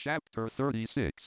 Chapter 36.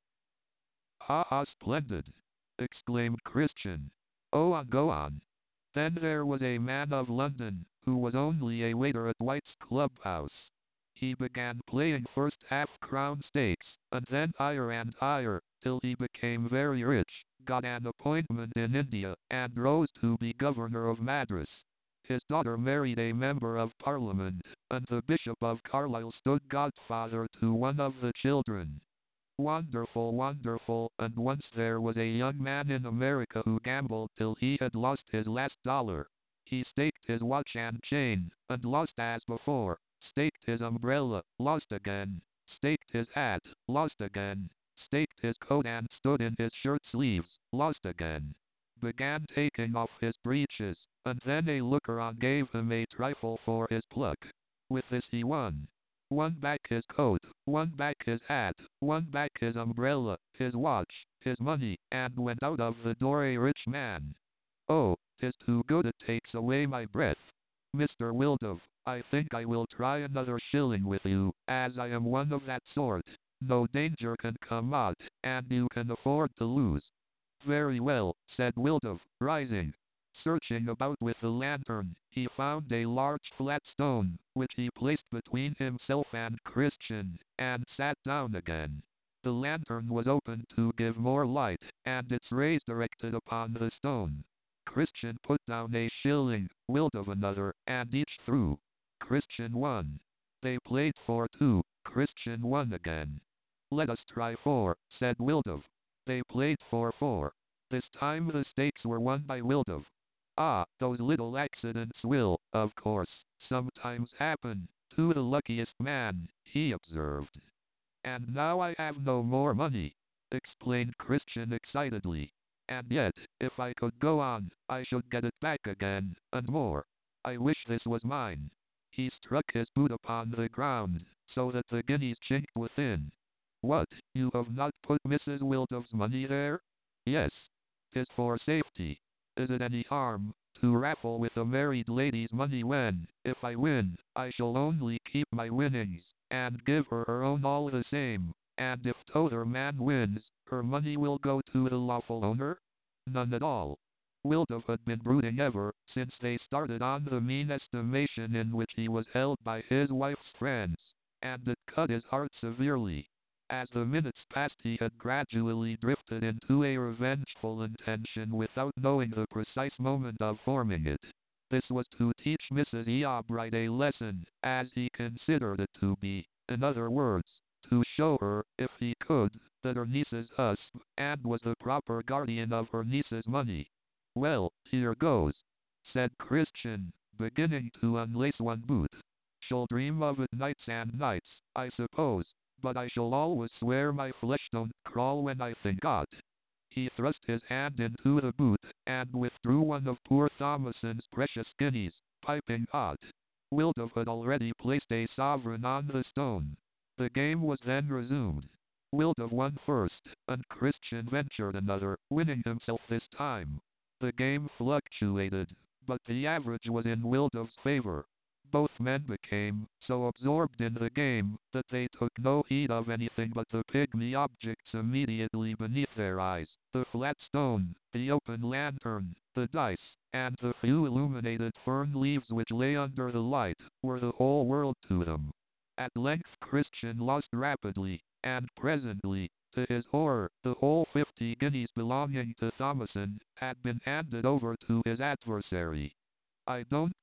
"Ha ha, splendid!" exclaimed Christian. Go on." "Then there was a man of London, who was only a waiter at White's Club House. He began playing first half-crown stakes, and then higher and higher, till he became very rich, got an appointment in India, and rose to be Governor of Madras. His daughter married a Member of Parliament, and the Bishop of Carlisle stood godfather to one of the children. Wonderful, wonderful, and once there was a young man in America who gambled till he had lost his last dollar. He staked his watch and chain, and lost as before, staked his umbrella, lost again, staked his hat, lost again, staked his coat and stood in his shirt sleeves, lost again. Began taking off his breeches, and then a looker-on gave him a trifle for his pluck. With this he won. Won back his coat, won back his hat, won back his umbrella, his watch, his money, and went out of the door a rich man. Oh, 'tis too good it takes away my breath. Mr. Wildove, I think I will try another shilling with you, as I am one of that sort. No danger can come out, and you can afford to lose." "Very well," said Wildove, rising. Searching about with the lantern, he found a large flat stone, which he placed between himself and Christian, and sat down again. The lantern was opened to give more light, and its rays directed upon the stone. Christian put down a shilling, Wildove another, and each threw. Christian won. They played for 2, Christian won again. "Let us try 4, said Wildove. They played for 4. This time the stakes were won by Wildove. "Ah, those little accidents will, of course, sometimes happen to the luckiest man," he observed. "And now I have no more money," explained Christian excitedly. "And yet, if I could go on, I should get it back again, and more. I wish this was mine." He struck his boot upon the ground, so that the guineas chinked within. "What, you have not put Mrs. Wildove's money there?" "Yes. 'Tis for safety. Is it any harm to raffle with a married lady's money when, if I win, I shall only keep my winnings, and give her her own all the same, and if t'other man wins, her money will go to the lawful owner?" "None at all." Wildove had been brooding ever since they started on the mean estimation in which he was held by his wife's friends, and it cut his heart severely. As the minutes passed he had gradually drifted into a revengeful intention without knowing the precise moment of forming it. This was to teach Mrs. Eobright a lesson, as he considered it to be. In other words, to show her, if he could, that her niece's husband, and was the proper guardian of her niece's money. "Well, here goes," said Christian, beginning to unlace one boot. "Shall dream of it nights and nights, I suppose. But I shall always swear my flesh don't crawl when I think on't." He thrust his hand into the boot, and withdrew one of poor Thomason's precious guineas, piping hot. Wildove had already placed a sovereign on the stone. The game was then resumed. Wildove won first, and Christian ventured another, winning himself this time. The game fluctuated, but the average was in Wildove's favor. Both men became so absorbed in the game that they took no heed of anything but the pygmy objects immediately beneath their eyes, the flat stone, the open lantern, the dice, and the few illuminated fern leaves which lay under the light, were the whole world to them. At length Christian lost rapidly, and presently, to his horror, the whole 50 guineas belonging to Thomason had been handed over to his adversary. I don't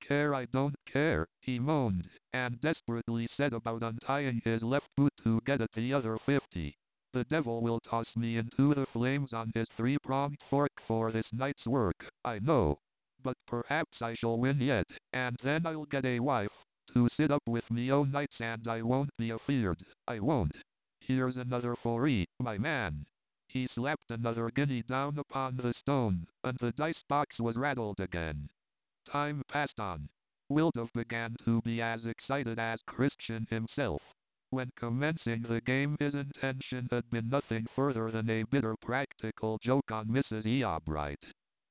care," he moaned, and desperately set about untying his left boot to get at the other 50. "The devil will toss me into the flames on his 3-pronged fork for this night's work, I know. But perhaps I shall win yet, and then I'll get a wife to sit up with me o' nights, and I won't be afeard, I won't. Here's another for 'ee, my man." He slapped another guinea down upon the stone, and the dice box was rattled again. Time passed on. Wildove began to be as excited as Christian himself. When commencing the game his intention had been nothing further than a bitter practical joke on Mrs. Eobright.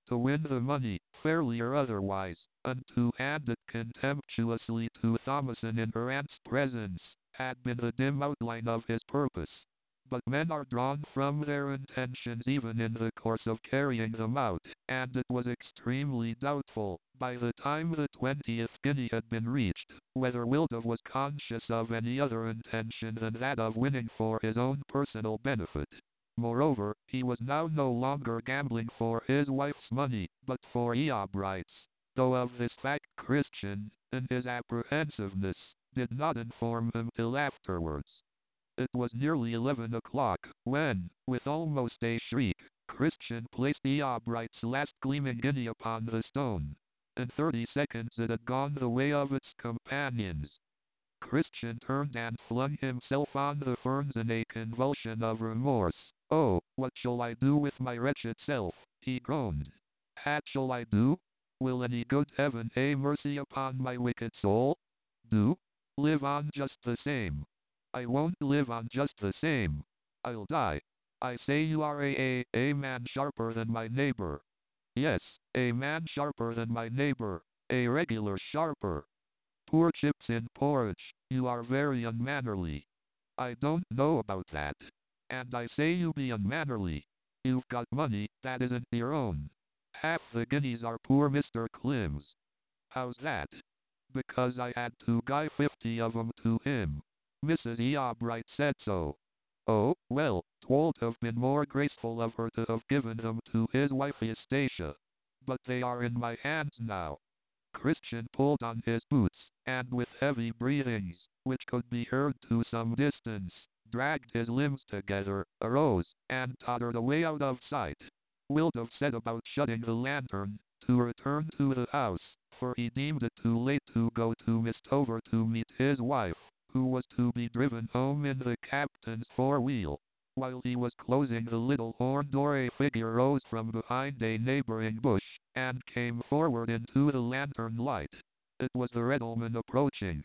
to win the money, fairly or otherwise, and to hand it contemptuously to Thomason in her aunt's presence, had been the dim outline of his purpose. But men are drawn from their intentions even in the course of carrying them out, and it was extremely doubtful, by the time the 20th guinea had been reached, whether Wildov was conscious of any other intention than that of winning for his own personal benefit. Moreover, he was now no longer gambling for his wife's money, but for Eobright's, though of this fact Christian, in his apprehensiveness, did not inform him till afterwards. It was nearly 11 o'clock, when, with almost a shriek, Christian placed Eobright's last gleaming guinea upon the stone. In 30 seconds it had gone the way of its companions. Christian turned and flung himself on the ferns in a convulsion of remorse. "Oh, what shall I do with my wretched self?" he groaned. "What shall I do? Will any good heaven have mercy upon my wicked soul? Do? Live on just the same. I won't live on just the same. I'll die. I say you are a man sharper than my neighbor. Yes, a man sharper than my neighbor. A regular sharper. Poor chips in porridge, you are very unmannerly." "I don't know about that. And I say you be unmannerly. You've got money that isn't your own. Half the guineas are poor Mr. Klim's." "How's that?" "Because I had to guy 50 of 'em to him. Mrs. Eobright said so." "Oh, well, 'twould have been more graceful of her to have given them to his wife Eustacia. But they are in my hands now." Christian pulled on his boots, and with heavy breathings, which could be heard to some distance, dragged his limbs together, arose, and tottered away out of sight. Wildov set about shutting the lantern, to return to the house, for he deemed it too late to go to Mistover to meet his wife, who was to be driven home in the captain's four-wheel. While he was closing the little horn door, a figure rose from behind a neighboring bush, and came forward into the lantern light. It was the Reddleman approaching.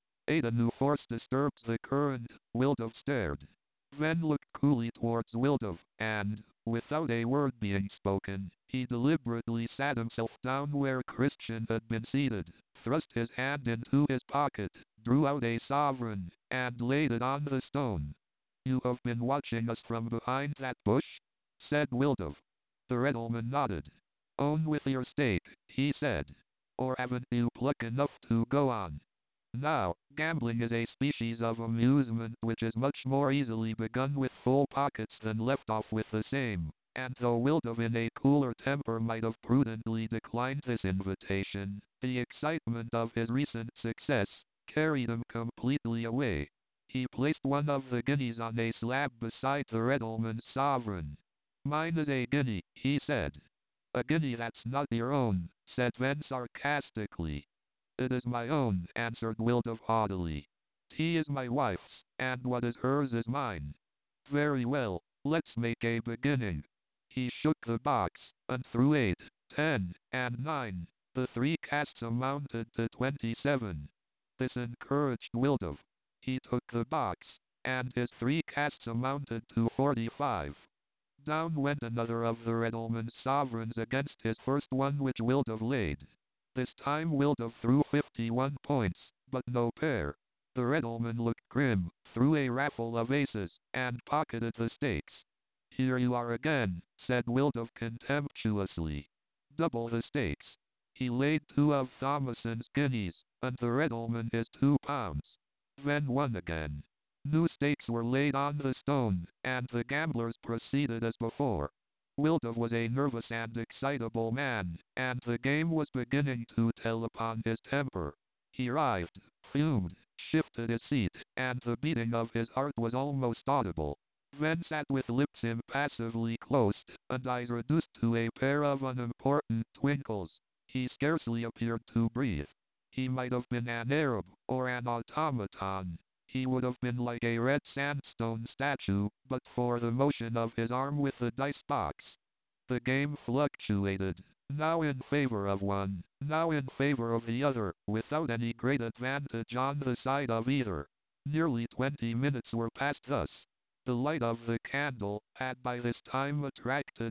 A new force disturbed the current. Wildov stared. Then looked coolly towards Wildov, and, without a word being spoken, he deliberately sat himself down where Christian had been seated, thrust his hand into his pocket, drew out a sovereign, and laid it on the stone. "You have been watching us from behind that bush?" said Wildov. The Reddleman nodded. "On with your stake," he said. "Or haven't you pluck enough to go on? Now, gambling is a species of amusement which is much more easily begun with full pockets than left off with the same, and though Wildov in a cooler temper might have prudently declined this invitation, the excitement of his recent success carried him completely away. He placed one of the guineas on a slab beside the Reddleman's sovereign. "Mine is a guinea," he said. "A guinea that's not your own," said Ven sarcastically. "It is my own," answered Wildov haughtily. "Tea is my wife's, and what is hers is mine." "Very well, let's make a beginning." He shook the box, and threw 8, 10, and 9. The 3 casts amounted to 27. This encouraged Wildov. He took the box, and his 3 casts amounted to 45. Down went another of the Reddleman's sovereigns against his first one, which Wildov laid. This time Wildov threw 51 points, but no pair. The Reddleman looked grim, threw a raffle of aces, and pocketed the stakes. "Here you are again," said Wildov contemptuously. "Double the stakes." He laid 2 of Thomason's guineas, and the Reddleman his £2. Then won again. New stakes were laid on the stone, and the gamblers proceeded as before. Wildov was a nervous and excitable man, and the game was beginning to tell upon his temper. He writhed, fumed, shifted his seat, and the beating of his heart was almost audible. Then sat with lips impassively closed, and eyes reduced to a pair of unimportant twinkles. He scarcely appeared to breathe. He might have been an Arab, or an automaton. He would have been like a red sandstone statue, but for the motion of his arm with the dice box. The game fluctuated, now in favor of one, now in favor of the other, without any great advantage on the side of either. Nearly 20 minutes were passed thus. The light of the candle had by this time attracted Heath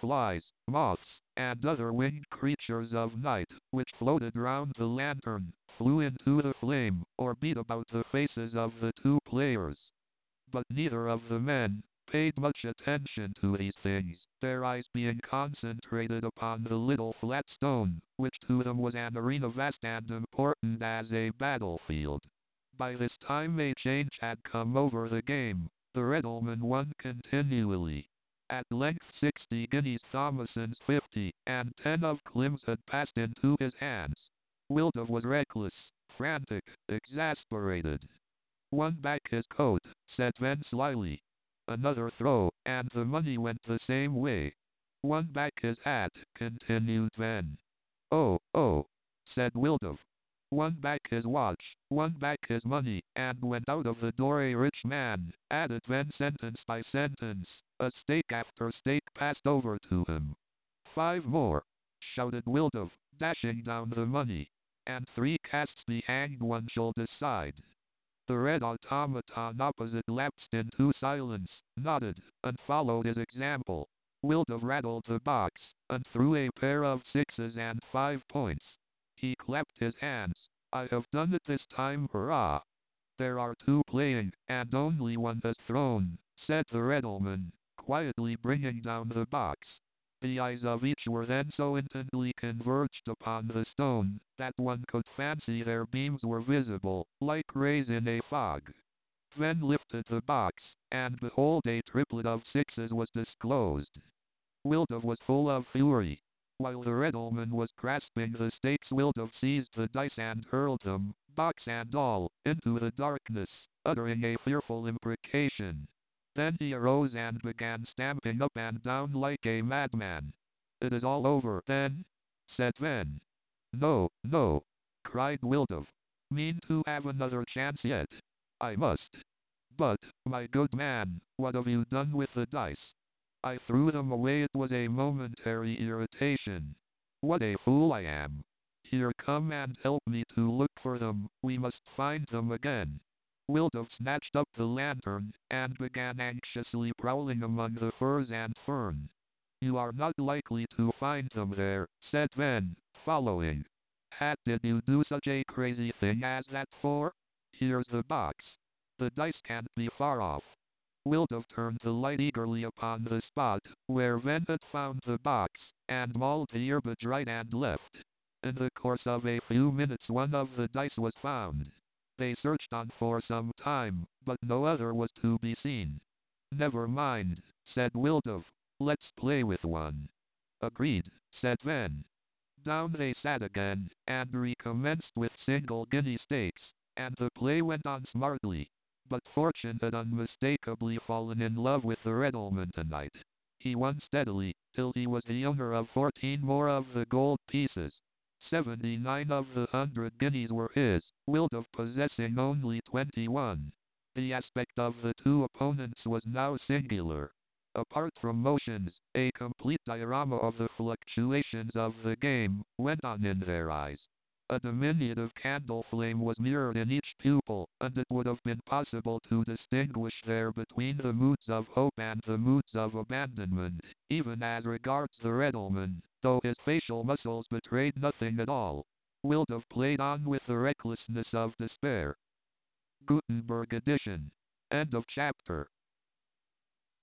flies, moths, and other winged creatures of night, which floated round the lantern, flew into the flame, or beat about the faces of the two players. But neither of the men paid much attention to these things, their eyes being concentrated upon the little flat stone, which to them was an arena vast and important as a battlefield. By this time a change had come over the game. The Redalman won continually. At length 60 guineas Thomason's 50, and 10 of Klim's had passed into his hands. Wildov was reckless, frantic, exasperated. "Won back his coat," said Ven slyly. Another throw, and the money went the same way. "Won back his hat," continued Ven. "Oh, oh," said Wildov. "Won back his watch, won back his money, and went out of the door a rich man," added Ven sentence by sentence. A stake after stake passed over to him. "5 more," shouted Wildov, dashing down the money. "And 3 casts be hanged, one shall decide." The red automaton opposite lapsed into silence, nodded, and followed his example. Wildov rattled the box, and threw a pair of 6s and 5 points. He clapped his hands. "I have done it this time, hurrah!" "There are 2 playing, and only one has thrown," said the Redalman, quietly bringing down the box. The eyes of each were then so intently converged upon the stone, that one could fancy their beams were visible, like rays in a fog. Then lifted the box, and behold a triplet of 6s was disclosed. Wildov was full of fury. While the Redalman was grasping the stakes, Wildov seized the dice and hurled them, box and all, into the darkness, uttering a fearful imprecation. Then he arose and began stamping up and down like a madman. "It is all over, then?" said Ven. "No, no," cried Wildov. "Mean to have another chance yet?" "I must." "But, my good man, what have you done with the dice?" "I threw them away. It was a momentary irritation." "What a fool I am! Here, come and help me to look for them. We must find them again." Wildov snatched up the lantern, and began anxiously prowling among the furs and fern. "You are not likely to find them there," said Ven, following. "Hat, did you do such a crazy thing as that for? Here's the box. The dice can't be far off." Wildov turned the light eagerly upon the spot where Ven had found the box, and mauled the earbage right and left. In the course of a few minutes one of the dice was found. They searched on for some time, but no other was to be seen. "Never mind," said Wildov. "Let's play with one." "Agreed," said Ven. Down they sat again, and recommenced with single guinea stakes, and the play went on smartly. But fortune had unmistakably fallen in love with the Redalman tonight. He won steadily, till he was the owner of 14 more of the gold pieces. 79 of the 100 guineas were his, Wildov possessing only 21. The aspect of the two opponents was now singular. Apart from motions, a complete diorama of the fluctuations of the game went on in their eyes. A diminutive candle flame was mirrored in each pupil, and it would have been possible to distinguish there between the moods of hope and the moods of abandonment, even as regards the Redalman, though his facial muscles betrayed nothing at all. Wildov played on with the recklessness of despair. Gutenberg edition. End of chapter.